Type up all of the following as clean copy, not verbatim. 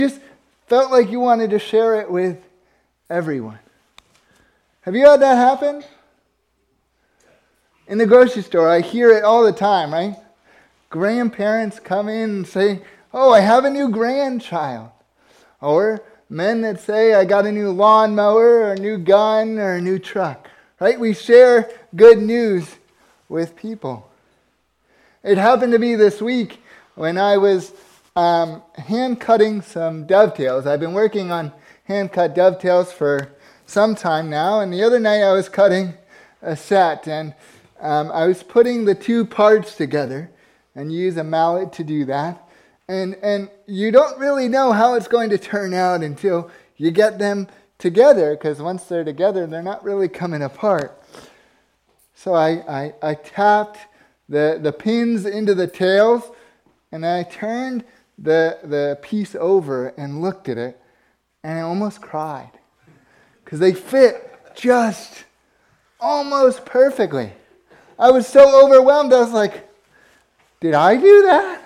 Just felt like you wanted to share it with everyone. Have you had that happen? In the grocery store, I hear it all the time, right? Grandparents come in and say, "Oh, I have a new grandchild." Or men that say, "I got a new lawnmower or a new gun or a new truck." Right? We share good news with people. It happened to me this week when I was hand cutting some dovetails. I've been working on hand cut dovetails for some time now, and the other night I was cutting a set, and I was putting the two parts together, and use a mallet to do that. And you don't really know how it's going to turn out until you get them together, because once they're together, they're not really coming apart. So I tapped the pins into the tails, and I turned the piece over and looked at it, and I almost cried, because they fit just almost perfectly. I was so overwhelmed, I was like, did I do that?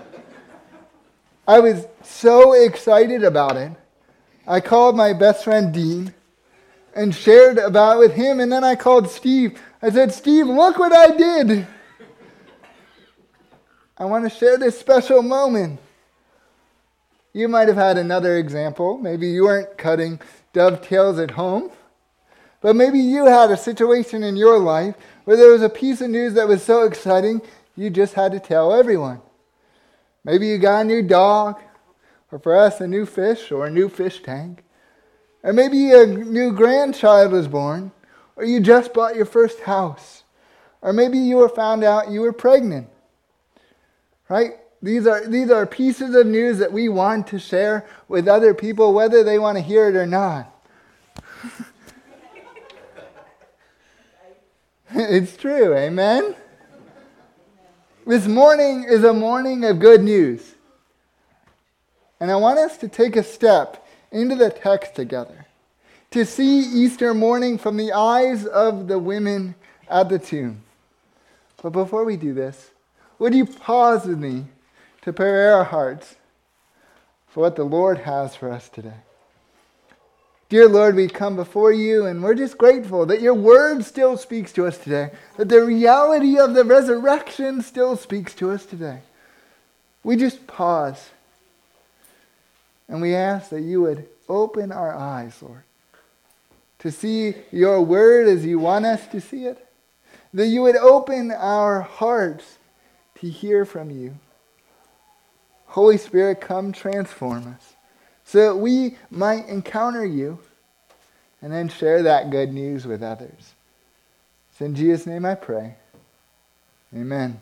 I was so excited about it. I called my best friend Dean and shared about it with him, and then I called Steve. I said, "Steve, look what I did. I want to share this special moment." You might have had another example. Maybe you weren't cutting dovetails at home, but maybe you had a situation in your life where there was a piece of news that was so exciting, you just had to tell everyone. Maybe you got a new dog, or for us, a new fish or a new fish tank. Or maybe a new grandchild was born, or you just bought your first house. Or maybe you were found out you were pregnant. Right? These are pieces of news that we want to share with other people, whether they want to hear it or not. It's true, amen? This morning is a morning of good news. And I want us to take a step into the text together, to see Easter morning from the eyes of the women at the tomb. But before we do this, would you pause with me to prepare our hearts for what the Lord has for us today? Dear Lord, we come before you, and we're just grateful that your word still speaks to us today, that the reality of the resurrection still speaks to us today. We just pause, and we ask that you would open our eyes, Lord, to see your word as you want us to see it, that you would open our hearts to hear from you. Holy Spirit, come transform us, so that we might encounter you and then share that good news with others. It's in Jesus' name I pray. Amen.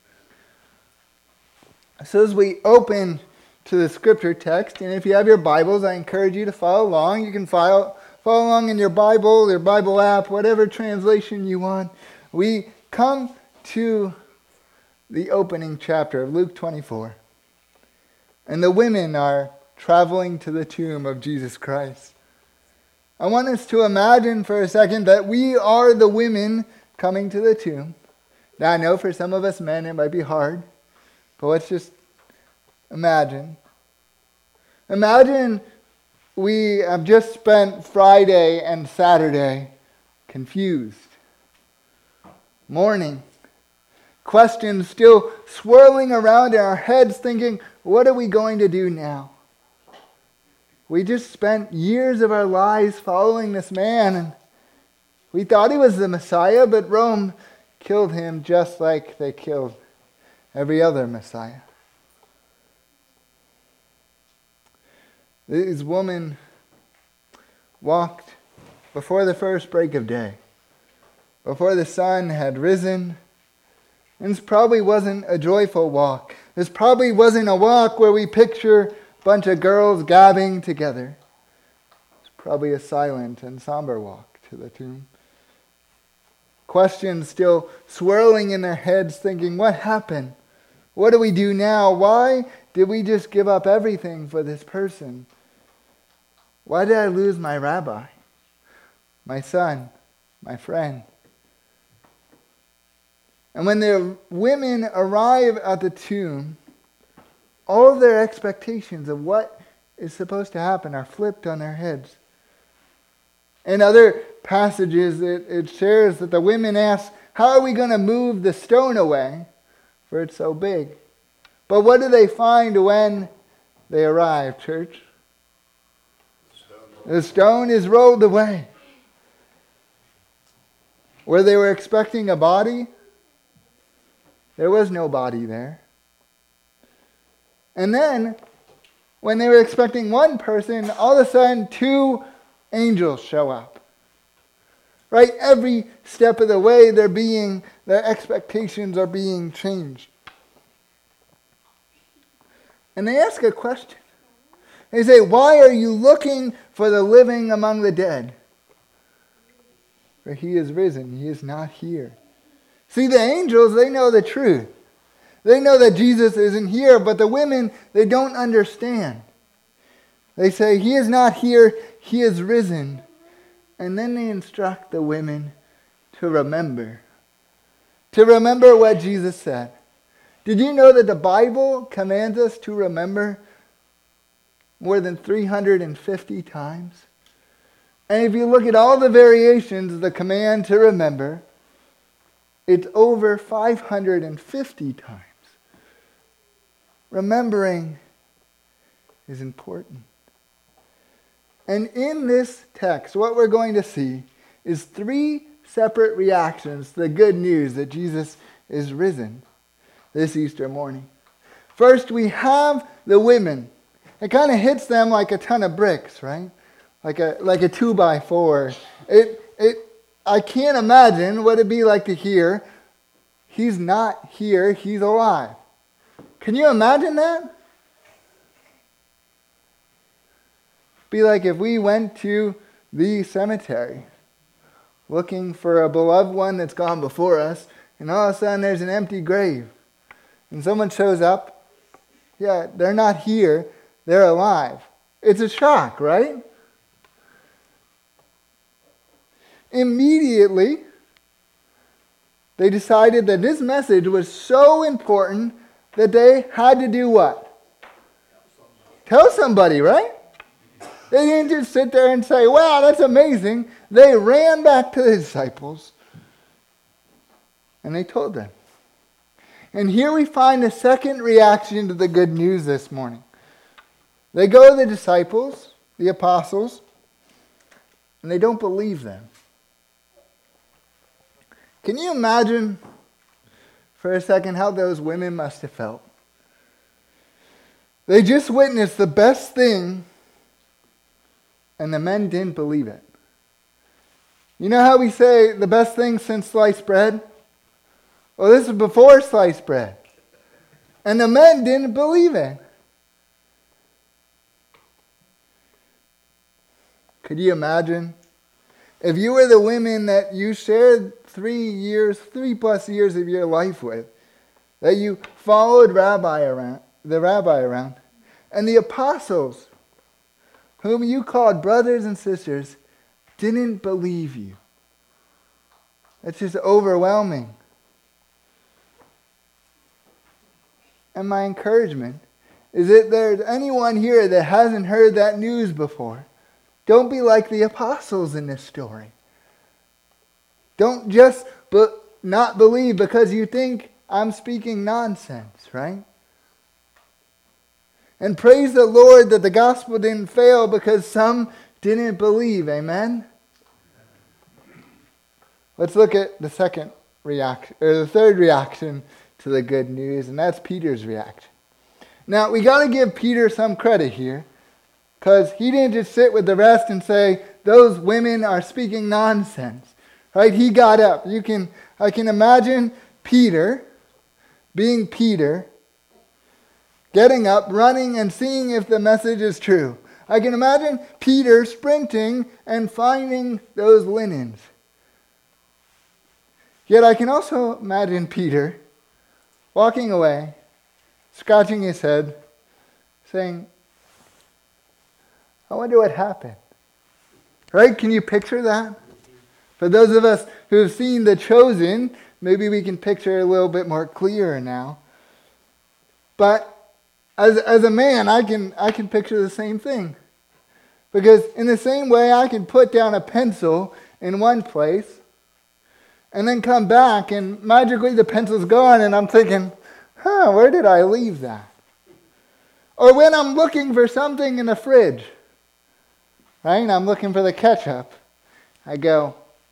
So as we open to the scripture text, and if you have your Bibles, I encourage you to follow along. You can follow along in your Bible app, whatever translation you want. We come to the opening chapter of Luke 24. And the women are traveling to the tomb of Jesus Christ. I want us to imagine for a second that we are the women coming to the tomb. Now, I know for some of us men it might be hard, but let's just imagine. Imagine we have just spent Friday and Saturday confused, mourning, questions still swirling around in our heads, thinking, what are we going to do now? We just spent years of our lives following this man, and we thought he was the Messiah, but Rome killed him just like they killed every other Messiah. These women walked before the first break of day, before the sun had risen. And this probably wasn't a joyful walk. This probably wasn't a walk where we picture a bunch of girls gabbing together. It's probably a silent and somber walk to the tomb. Questions still swirling in their heads, thinking, what happened? What do we do now? Why did we just give up everything for this person? Why did I lose my rabbi, my son, my friend? And when the women arrive at the tomb, all of their expectations of what is supposed to happen are flipped on their heads. In other passages, it shares that the women ask, how are we going to move the stone away? For it's so big. But what do they find when they arrive, church? The stone is rolled away. Where they were expecting a body, there was no body there. And then, when they were expecting one person, all of a sudden 2 angels show up. Right? Every step of the way, their expectations are being changed. And they ask a question. They say, why are you looking for the living among the dead? For he is risen. He is not here. See, the angels, they know the truth. They know that Jesus isn't here, but the women, they don't understand. They say, he is not here, he is risen. And then they instruct the women to remember. To remember what Jesus said. Did you know that the Bible commands us to remember more than 350 times? And if you look at all the variations of the command to remember, it's over 550 times. Remembering is important. And in this text, what we're going to see is 3 separate reactions to the good news that Jesus is risen this Easter morning. First, we have the women. It kind of hits them like a ton of bricks, right? Like a 2x4. I can't imagine what it'd be like to hear, he's not here, he's alive. Can you imagine that? Be like if we went to the cemetery looking for a beloved one that's gone before us, and all of a sudden there's an empty grave. And someone shows up, yeah, they're not here, they're alive. It's a shock, right? Immediately, they decided that this message was so important that they had to do what? Tell somebody, right? They didn't just sit there and say, wow, that's amazing. They ran back to the disciples and they told them. And here we find the second reaction to the good news this morning. They go to the disciples, the apostles, and they don't believe them. Can you imagine for a second how those women must have felt? They just witnessed the best thing, and the men didn't believe it. You know how we say the best thing since sliced bread? Well, this is before sliced bread. And the men didn't believe it. Could you imagine? If you were the women that you shared 3+ years of your life with, that you followed the rabbi around, and the apostles, whom you called brothers and sisters, didn't believe you. It's just overwhelming. And my encouragement is that there's anyone here that hasn't heard that news before, don't be like the apostles in this story. Don't just not believe because you think I'm speaking nonsense, right? And praise the Lord that the gospel didn't fail because some didn't believe. Amen? Let's look at the second reaction, or the third reaction to the good news, and that's Peter's reaction. Now, we got to give Peter some credit here, because he didn't just sit with the rest and say, those women are speaking nonsense. Right? He got up. I can imagine Peter, being Peter, getting up, running, and seeing if the message is true. I can imagine Peter sprinting and finding those linens. Yet I can also imagine Peter walking away, scratching his head, saying, I wonder what happened. Right? Can you picture that? For those of us who have seen The Chosen, maybe we can picture it a little bit more clearer now. But As a man, I can picture the same thing. Because in the same way, I can put down a pencil in one place and then come back and magically the pencil's gone and I'm thinking, where did I leave that? Or when I'm looking for something in the fridge, right? I'm looking for the ketchup. I go,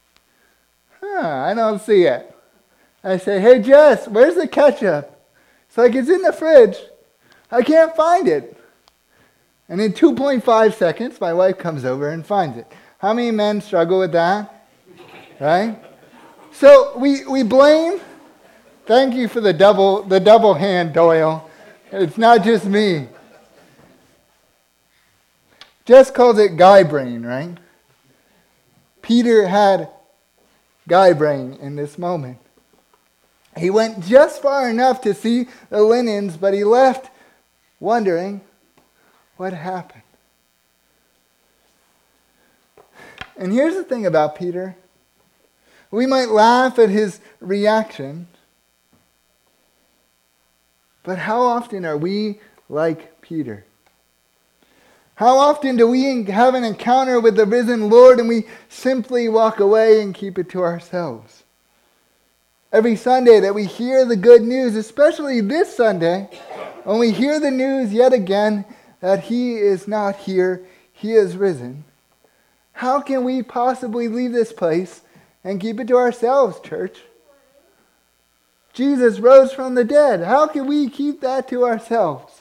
I don't see it. I say, hey Jess, where's the ketchup? It's like, it's in the fridge. I can't find it. And in 2.5 seconds, my wife comes over and finds it. How many men struggle with that? Right? So we blame. Thank you for the double hand, Doyle. It's not just me. Jess calls it guy brain, right? Peter had guy brain in this moment. He went just far enough to see the linens, but he left wondering what happened. And here's the thing about Peter. We might laugh at his reaction, but how often are we like Peter? How often do we have an encounter with the risen Lord and we simply walk away and keep it to ourselves? Every Sunday that we hear the good news, especially this Sunday, when we hear the news yet again that he is not here, he is risen, how can we possibly leave this place and keep it to ourselves, church? Jesus rose from the dead. How can we keep that to ourselves?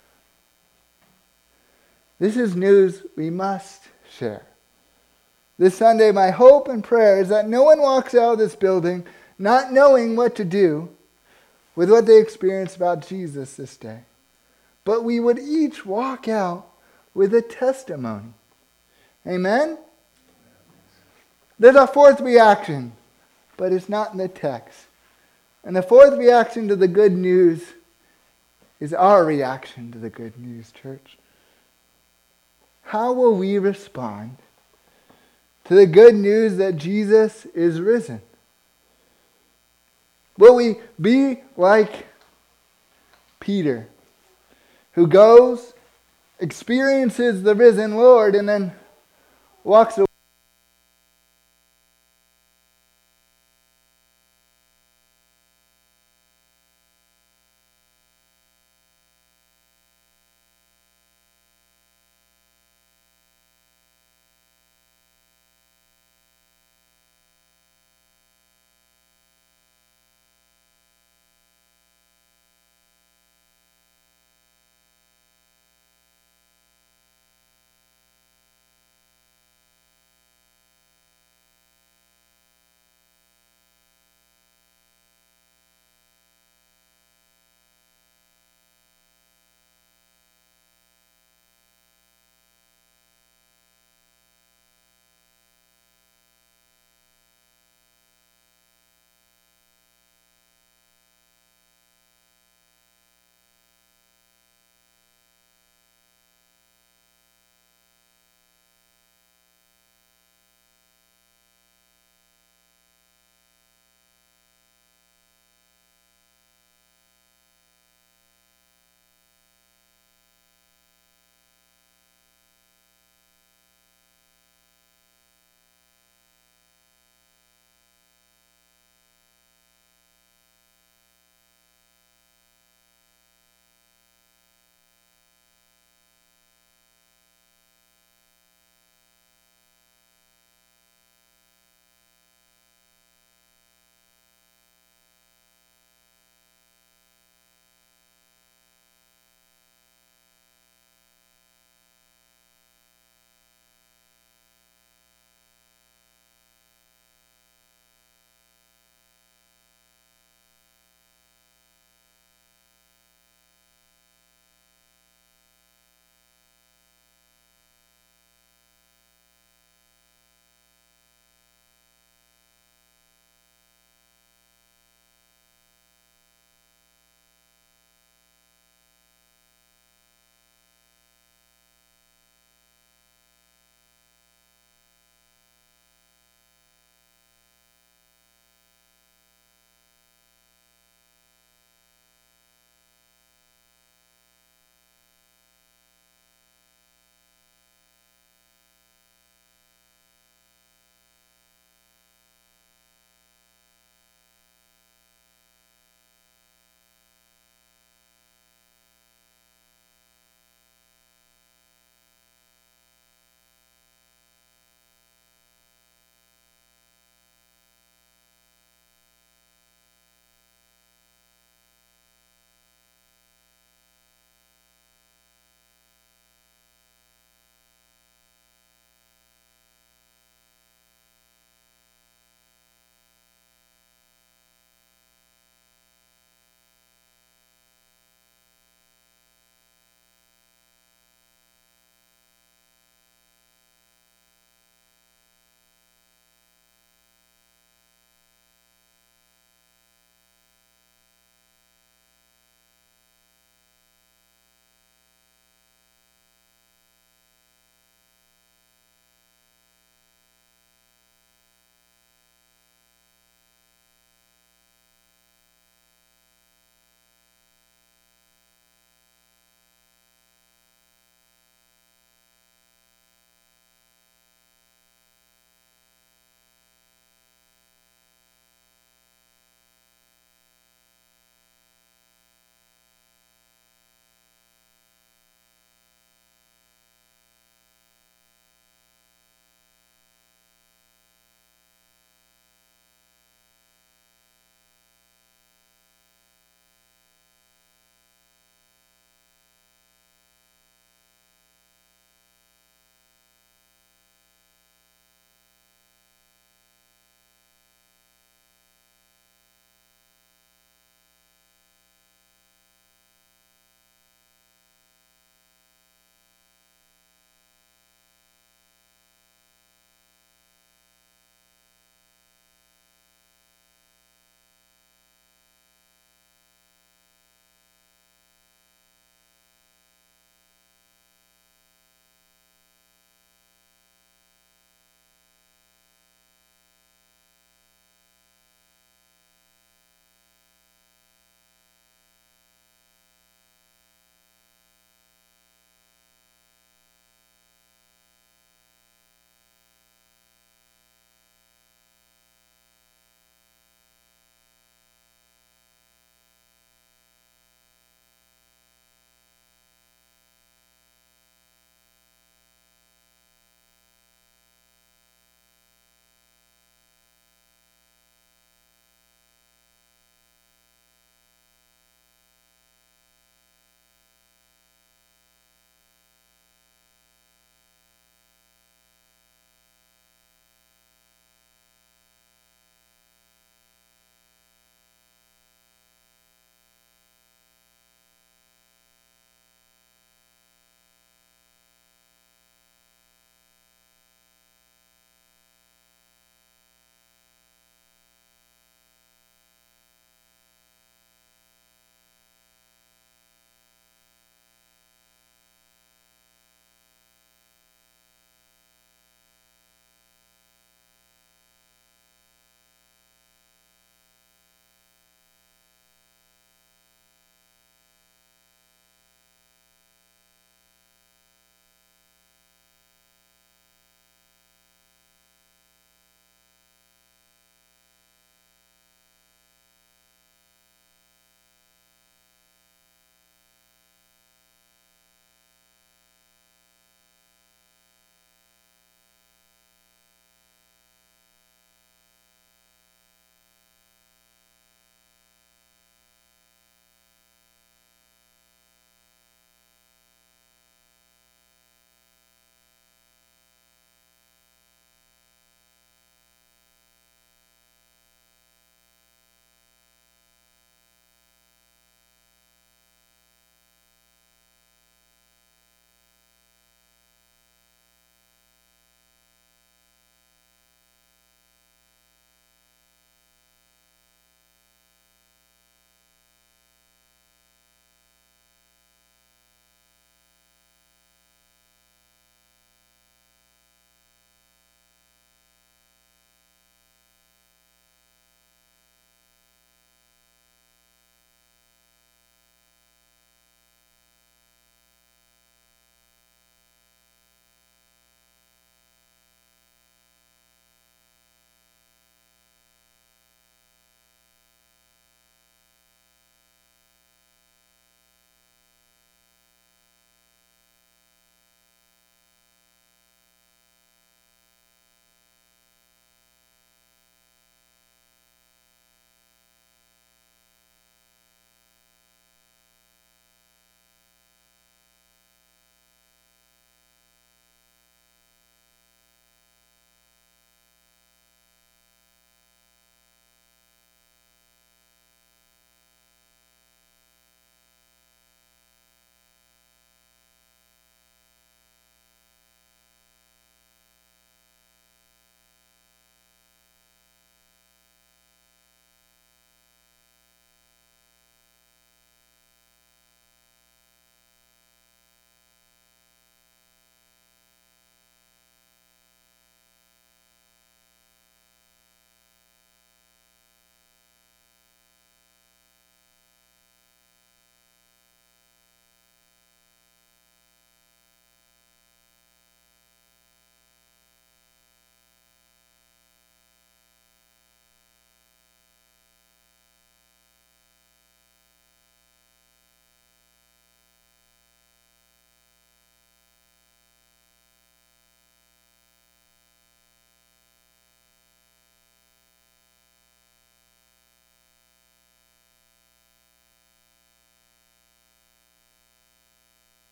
This is news we must share. This Sunday, my hope and prayer is that no one walks out of this building not knowing what to do with what they experienced about Jesus this day. But we would each walk out with a testimony. Amen? There's a fourth reaction, but it's not in the text. And the fourth reaction to the good news is our reaction to the good news, church. How will we respond to the good news that Jesus is risen? Will we be like Peter, who goes, experiences the risen Lord, and then walks away